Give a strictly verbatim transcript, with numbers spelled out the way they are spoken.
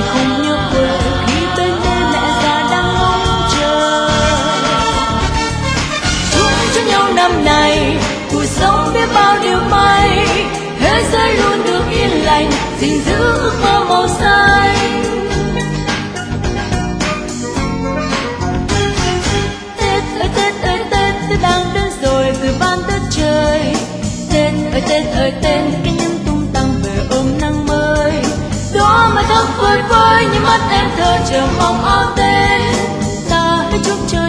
không nhớ quê khi bên đây mẹ già đang ngóng chờ. Chúc cho nhau năm này cuộc sống biết bao điều may, thế giới luôn được yên lành, gìn giữ ước mơ màu xanh. Tết ơi Tết ơi Tết, Tết đang đến rồi từ ban Tết trời. Tết ơi Tết ơi Tết, cái nhâm tung tăng về ôm nắng mới. Đó mà thức phơi phới như mắt em thơ chờ mong áo Tết. Ta hãy chúc cho